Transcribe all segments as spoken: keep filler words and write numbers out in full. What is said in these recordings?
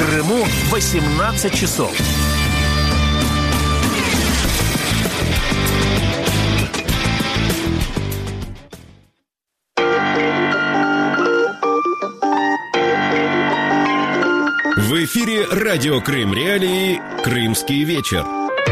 Крыму восемнадцать часов. В эфире радио Крым Реалии «Крымский вечер».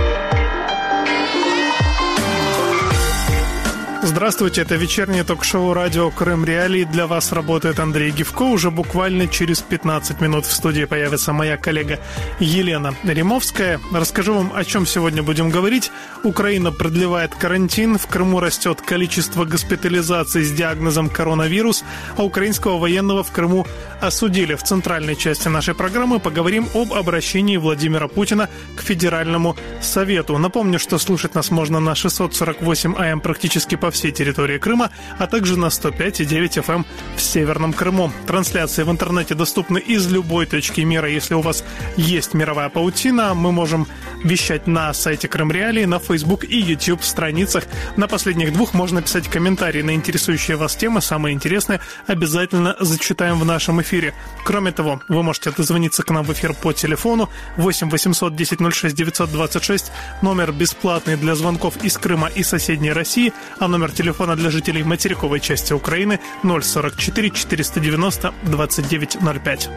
Здравствуйте, это вечернее ток-шоу «Радио Крым Реалии». Для вас работает Андрей Гивко. Уже буквально через пятнадцать минут в студии появится моя коллега Елена Римовская. Расскажу вам, о чем сегодня будем говорить. Украина продлевает карантин, в Крыму растет количество госпитализаций с диагнозом коронавирус, а украинского военного в Крыму осудили. В центральной части нашей программы поговорим об обращении Владимира Путина к Федеральному Совету. Напомню, что слушать нас можно на шестьсот сорок восемь АМ практически по всей территории Крыма, а также на сто пять и девять эф эм в Северном Крыму. Трансляции в интернете доступны из любой точки мира. Если у вас есть мировая паутина, мы можем вещать на сайте Крым Реалии, на Facebook и YouTube страницах. На последних двух можно писать комментарии на интересующие вас темы. Самые интересные обязательно зачитаем в нашем эфире. Кроме того, вы можете дозвониться к нам в эфир по телефону восемь восемьсот десять ноль шесть девятьсот двадцать шесть. Номер бесплатный для звонков из Крыма и соседней России, а номер телефона для жителей материковой части Украины ноль сорок четыре четыреста девяносто двадцать девять ноль пять.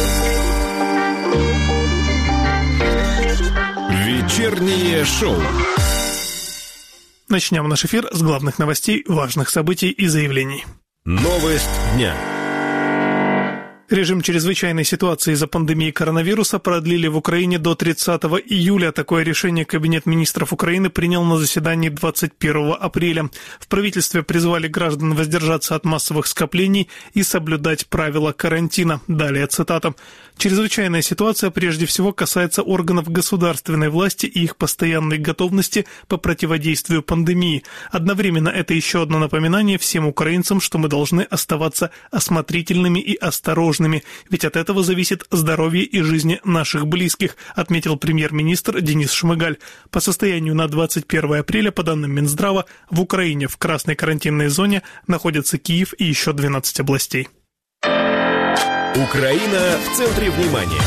Вечернее шоу. Начнем наш эфир с главных новостей, важных событий и заявлений. Новость дня. Режим чрезвычайной ситуации из-за пандемии коронавируса продлили в Украине до тридцатого июля. Такое решение Кабинет министров Украины принял на заседании двадцать первого апреля. В правительстве призвали граждан воздержаться от массовых скоплений и соблюдать правила карантина. Далее цитата. «Чрезвычайная ситуация прежде всего касается органов государственной власти и их постоянной готовности по противодействию пандемии. Одновременно это еще одно напоминание всем украинцам, что мы должны оставаться осмотрительными и осторожными, ведь от этого зависит здоровье и жизни наших близких», отметил премьер-министр Денис Шмыгаль. По состоянию на двадцать первое апреля, по данным Минздрава, в Украине в красной карантинной зоне находятся Киев и еще двенадцать областей. Украина в центре внимания.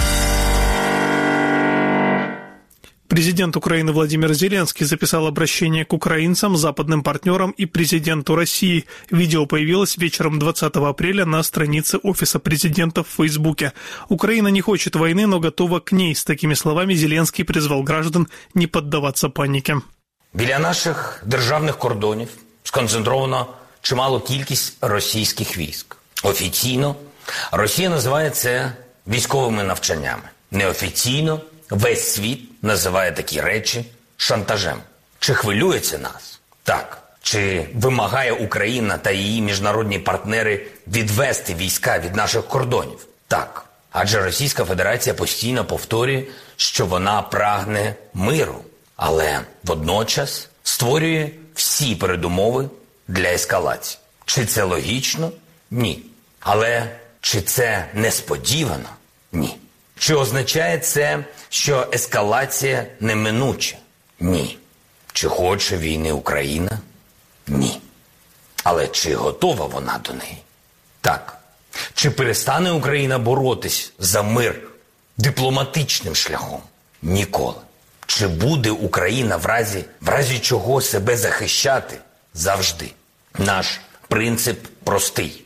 Президент Украины Владимир Зеленский записал обращение к украинцам, западным партнерам и президенту России. Видео появилось вечером двадцатого апреля на странице Офиса президента в Фейсбуке. Украина не хочет войны, но готова к ней. С такими словами Зеленский призвал граждан не поддаваться паніки. Біля наших державних кордонів сконцентровано чималу кількість російських військ. Офіційно Росія називає це військовими навчаннями. Неофіційно весь світ називає такі речі шантажем. Чи хвилює це нас? Так. Чи вимагає Україна та її міжнародні партнери відвести війська від наших кордонів? Так. Адже Російська Федерація постійно повторює, що вона прагне миру, але водночас створює всі передумови для ескалації. Чи це логічно? Ні. Але чи це несподівано? Ні. Чи означає це, що ескалація неминуча? Ні. Чи хоче війни Україна? Ні. Але чи готова вона до неї? Так. Чи перестане Україна боротись за мир дипломатичним шляхом? Ніколи. Чи буде Україна в разі, в разі чого себе захищати? Завжди. Наш принцип простий.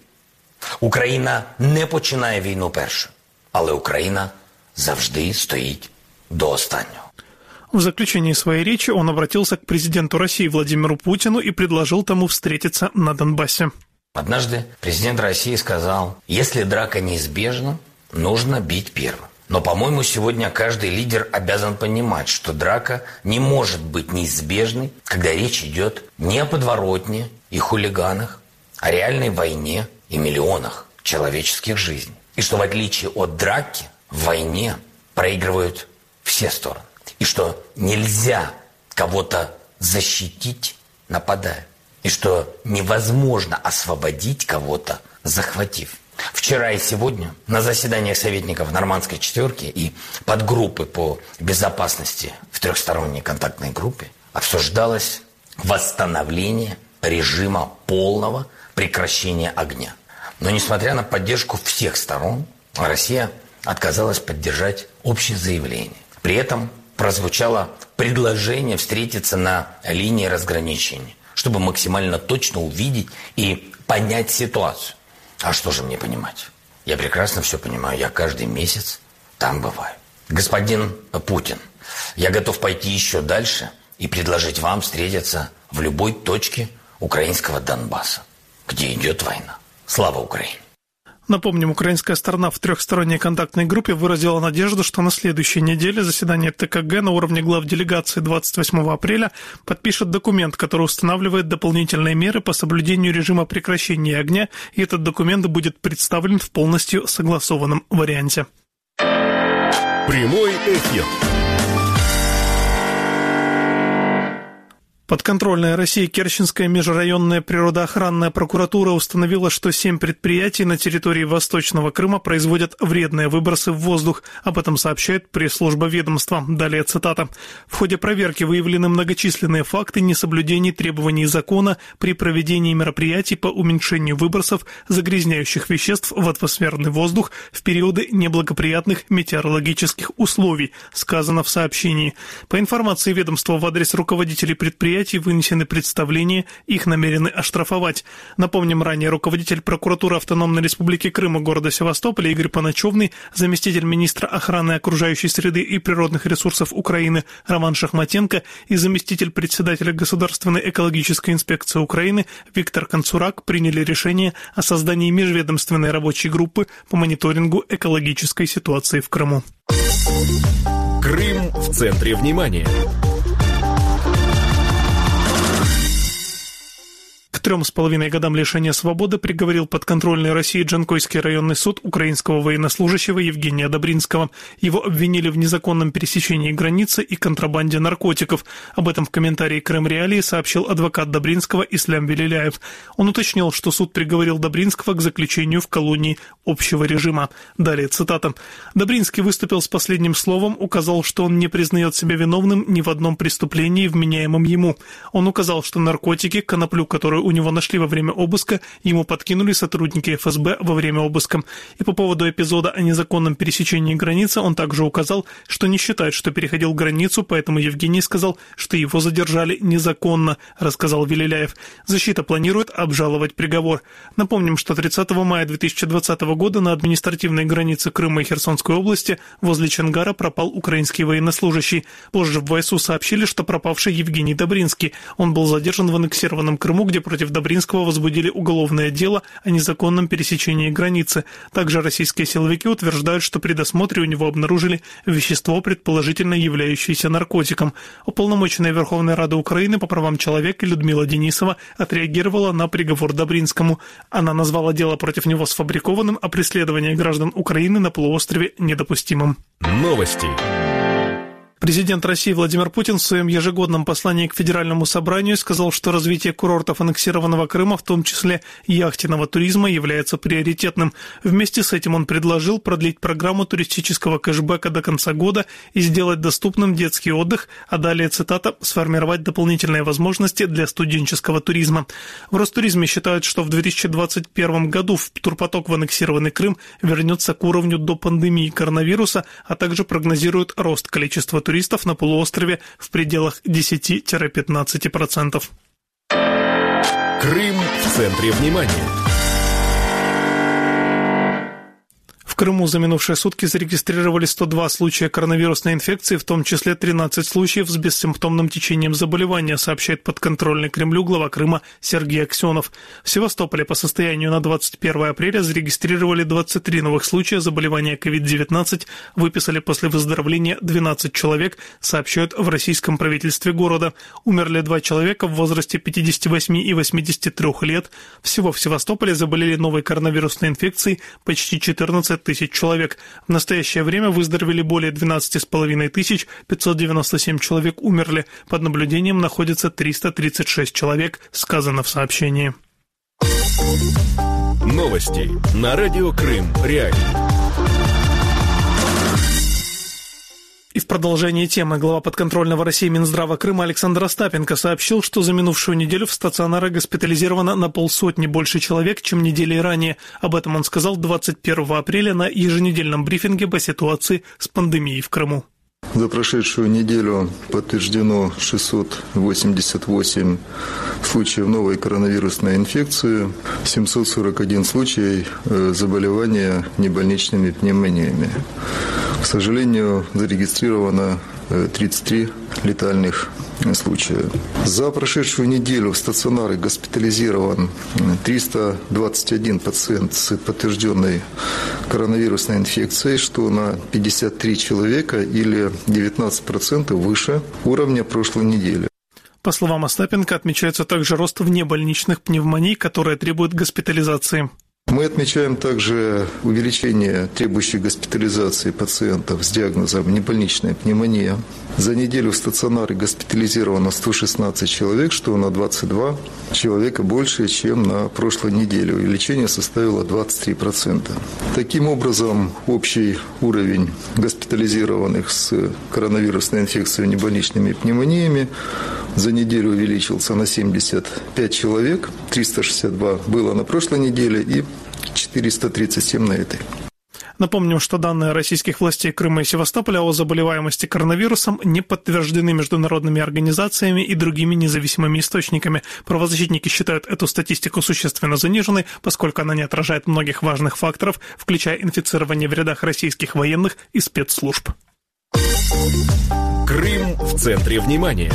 Україна не починає війну першою, але Україна завжди стоит до останнего. В заключении своей речи он обратился к президенту России Владимиру Путину и предложил тому встретиться на Донбассе. Однажды президент России сказал, если драка неизбежна, нужно бить первым. Но, по-моему, сегодня каждый лидер обязан понимать, что драка не может быть неизбежной, когда речь идет не о подворотне и хулиганах, о реальной войне и миллионах человеческих жизней. И что в отличие от драки, в войне проигрывают все стороны. И что нельзя кого-то защитить, нападая. И что невозможно освободить кого-то, захватив. Вчера и сегодня на заседаниях советников Нормандской четверки и подгруппы по безопасности в трехсторонней контактной группе обсуждалось восстановление режима полного прекращения огня. Но несмотря на поддержку всех сторон, Россия отказалась поддержать общее заявление. При этом прозвучало предложение встретиться на линии разграничения, чтобы максимально точно увидеть и понять ситуацию. А что же мне понимать? Я прекрасно все понимаю, я каждый месяц там бываю. Господин Путин, я готов пойти еще дальше и предложить вам встретиться в любой точке украинского Донбасса, где идет война. Слава Украине! Напомним, украинская сторона в трехсторонней контактной группе выразила надежду, что на следующей неделе заседание ТКГ на уровне глав делегации двадцать восьмого апреля подпишет документ, который устанавливает дополнительные меры по соблюдению режима прекращения огня, и этот документ будет представлен в полностью согласованном варианте. Прямой эфир. Подконтрольная России Керченская межрайонная природоохранная прокуратура установила, что семь предприятий на территории Восточного Крыма производят вредные выбросы в воздух. Об этом сообщает пресс-служба ведомства. Далее цитата. В ходе проверки выявлены многочисленные факты несоблюдений требований закона при проведении мероприятий по уменьшению выбросов загрязняющих веществ в атмосферный воздух в периоды неблагоприятных метеорологических условий, сказано в сообщении. По информации ведомства в адрес руководителей предприятий вынесены представления, их намерены оштрафовать. Напомним, ранее руководитель прокуратуры Автономной Республики Крым и города Севастополя Игорь Паночевный, заместитель министра охраны окружающей среды и природных ресурсов Украины Роман Шахматенко и заместитель председателя Государственной экологической инспекции Украины Виктор Концурак приняли решение о создании межведомственной рабочей группы по мониторингу экологической ситуации в Крыму. Крым в центре внимания. К трем с половиной годам лишения свободы приговорил подконтрольный России Джанкойский районный суд украинского военнослужащего Евгения Добринского. Его обвинили в незаконном пересечении границы и контрабанде наркотиков. Об этом в комментарии «Крым Реалии» сообщил адвокат Добринского Ислам Велиляев. Он уточнил, что суд приговорил Добринского к заключению в колонии общего режима. Далее цитата. Добринский выступил с последним словом, указал, что он не признает себя виновным ни в одном преступлении, вменяемом ему. Он указал, что наркотики, коноплю, которую у него нашли во время обыска, ему подкинули сотрудники эф эс бэ во время обыска. И по поводу эпизода о незаконном пересечении границы он также указал, что не считает, что переходил границу, поэтому Евгений сказал, что его задержали незаконно, рассказал Велиляев. Защита планирует обжаловать приговор. Напомним, что тридцатого мая две тысячи двадцатого года на административной границе Крыма и Херсонской области возле Чонгара пропал украинский военнослужащий. Позже в вэ эс у сообщили, что пропавший Евгений Добринский. Он был задержан в аннексированном Крыму, где против Добринского возбудили уголовное дело о незаконном пересечении границы. Также российские силовики утверждают, что при досмотре у него обнаружили вещество, предположительно являющееся наркотиком. Уполномоченная Верховной Рады Украины по правам человека Людмила Денисова отреагировала на приговор Добринскому. Она назвала дело против него сфабрикованным, а преследование граждан Украины на полуострове недопустимым. Новости. Президент России Владимир Путин в своем ежегодном послании к Федеральному собранию сказал, что развитие курортов аннексированного Крыма, в том числе яхтенного туризма, является приоритетным. Вместе с этим он предложил продлить программу туристического кэшбэка до конца года и сделать доступным детский отдых, а далее, цитата, «сформировать дополнительные возможности для студенческого туризма». В Ростуризме считают, что в две тысячи двадцать первом году в турпоток в аннексированный Крым вернется к уровню до пандемии коронавируса, а также прогнозируют рост количества туристов на полуострове в пределах десять-пятнадцать процентов. Крым в центре внимания. В Крыму за минувшие сутки зарегистрировали сто два случая коронавирусной инфекции, в том числе тринадцать случаев с бессимптомным течением заболевания, сообщает подконтрольный Кремлю глава Крыма Сергей Аксенов. В Севастополе по состоянию на двадцать первое апреля зарегистрировали двадцать три новых случая заболевания ковид девятнадцать, выписали после выздоровления двенадцать человек, сообщают в российском правительстве города. Умерли два человека в возрасте пятидесяти восьми и восьмидесяти трёх лет. Всего в Севастополе заболели новой коронавирусной инфекцией почти четырнадцать тысяч человек. В настоящее время выздоровели более двенадцать с половиной тысяч, пятьсот девяносто семь человек умерли. Под наблюдением находится триста тридцать шесть человек, сказано в сообщении. Новости на радио Крым Реалии. И в продолжении темы глава подконтрольного России Минздрава Крыма Александр Остапенко сообщил, что за минувшую неделю в стационары госпитализировано на полсотни больше человек, чем недели ранее. Об этом он сказал двадцать первого апреля на еженедельном брифинге по ситуации с пандемией в Крыму. За прошедшую неделю подтверждено шестьсот восемьдесят восемь случаев новой коронавирусной инфекции, семьсот сорок один случай заболевания небольничными пневмониями. К сожалению, зарегистрировано тридцать три летальных случая. За прошедшую неделю в стационары госпитализирован триста двадцать один пациент с подтвержденной коронавирусной инфекцией, что на пятьдесят три человека или девятнадцать процентов выше уровня прошлой недели. По словам Остапенко, отмечается также рост внебольничных пневмоний, которые требуют госпитализации. Мы отмечаем также увеличение требующих госпитализации пациентов с диагнозом небольничная пневмония. За неделю в стационары госпитализировано сто шестнадцать человек, что на двадцать два человека больше, чем на прошлой неделе. Увеличение составило двадцать три процента. Таким образом, общий уровень госпитализированных с коронавирусной инфекцией небольничными пневмониями за неделю увеличился на семьдесят пять человек, триста шестьдесят два было на прошлой неделе и четыреста тридцать семь на этой. Напомним, что данные российских властей Крыма и Севастополя о заболеваемости коронавирусом не подтверждены международными организациями и другими независимыми источниками. Правозащитники считают эту статистику существенно заниженной, поскольку она не отражает многих важных факторов, включая инфицирование в рядах российских военных и спецслужб. Крым в центре внимания.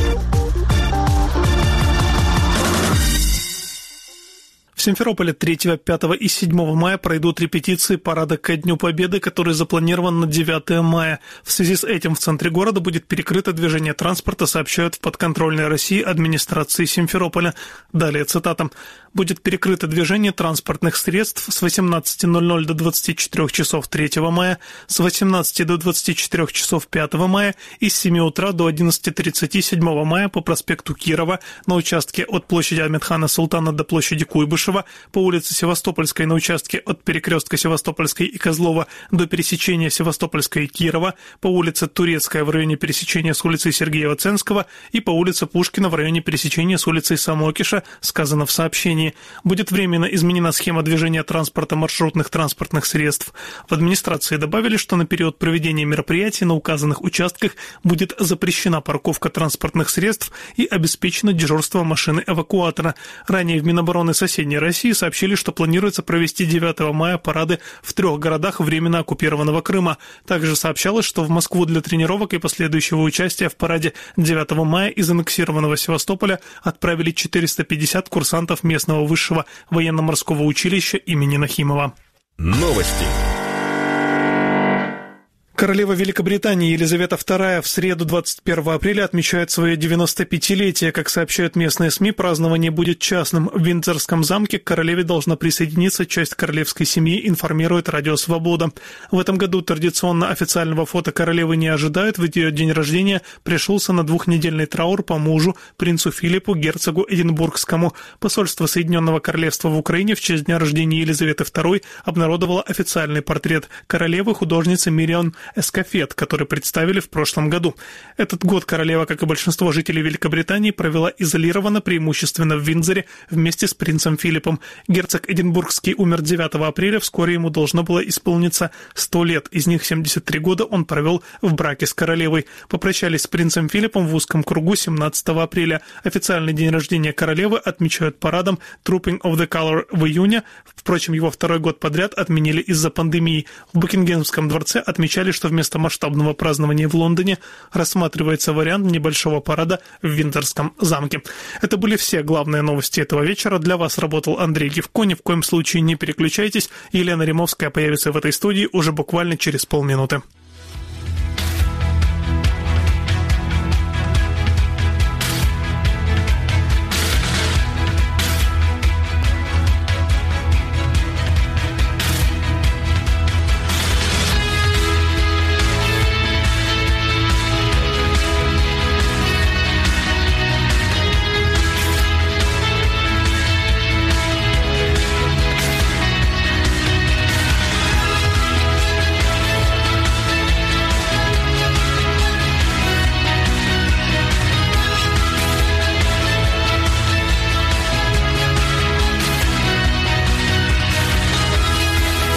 В Симферополе третьего, пятого и седьмого мая пройдут репетиции парада ко Дню Победы, который запланирован на девятое мая. В связи с этим в центре города будет перекрыто движение транспорта, сообщают в подконтрольной России администрации Симферополя. Далее цитата. «Будет перекрыто движение транспортных средств с восемнадцати ноль-ноль до двадцати четырёх часов третьего мая, с восемнадцати до двадцати четырёх часов пятого мая и с семи утра до одиннадцати тридцати седьмого мая по проспекту Кирова на участке от площади Ахмедхана Султана до площади Куйбышева, по улице Севастопольской на участке от перекрестка Севастопольской и Козлова до пересечения Севастопольской и Кирова, по улице Турецкая в районе пересечения с улицей Сергеева-Ценского и по улице Пушкина в районе пересечения с улицей Самокиша, сказано в сообщении. Будет временно изменена схема движения транспорта маршрутных транспортных средств. В администрации добавили, что на период проведения мероприятий на указанных участках будет запрещена парковка транспортных средств и обеспечено дежурство машины-эвакуатора. Ранее в Минобороны соседней России сообщили, что планируется провести девятого мая парады в трех городах временно оккупированного Крыма. Также сообщалось, что в Москву для тренировок и последующего участия в параде девятого мая из аннексированного Севастополя отправили четыреста пятьдесят курсантов местного высшего военно-морского училища имени Нахимова. Новости. Королева Великобритании Елизавета вторая в среду двадцать первого апреля отмечает свое девяносто пятилетие. Как сообщают местные СМИ, празднование будет частным. В Виндзорском замке к королеве должна присоединиться часть королевской семьи, информирует Радио Свобода. В этом году традиционно официального фото королевы не ожидают, ведь ее день рождения пришелся на двухнедельный траур по мужу, принцу Филиппу, герцогу Эдинбургскому. Посольство Соединенного Королевства в Украине в честь дня рождения Елизаветы второй обнародовало официальный портрет королевы художницы Мирион Эскофет, который представили в прошлом году. Этот год королева, как и большинство жителей Великобритании, провела изолированно, преимущественно в Виндзоре, вместе с принцем Филиппом. Герцог Эдинбургский умер девятого апреля, вскоре ему должно было исполниться сто лет. Из них семьдесят три года он провел в браке с королевой. Попрощались с принцем Филиппом в узком кругу семнадцатого апреля. Официальный день рождения королевы отмечают парадом Trooping of the Colour в июне. Впрочем, его второй год подряд отменили из-за пандемии. В Букингемском дворце отмечали, что вместо масштабного празднования в Лондоне рассматривается вариант небольшого парада в Виндзорском замке. Это были все главные новости этого вечера. Для вас работал Андрей Гивко. Ни в коем случае не переключайтесь. Елена Римовская появится в этой студии уже буквально через полминуты.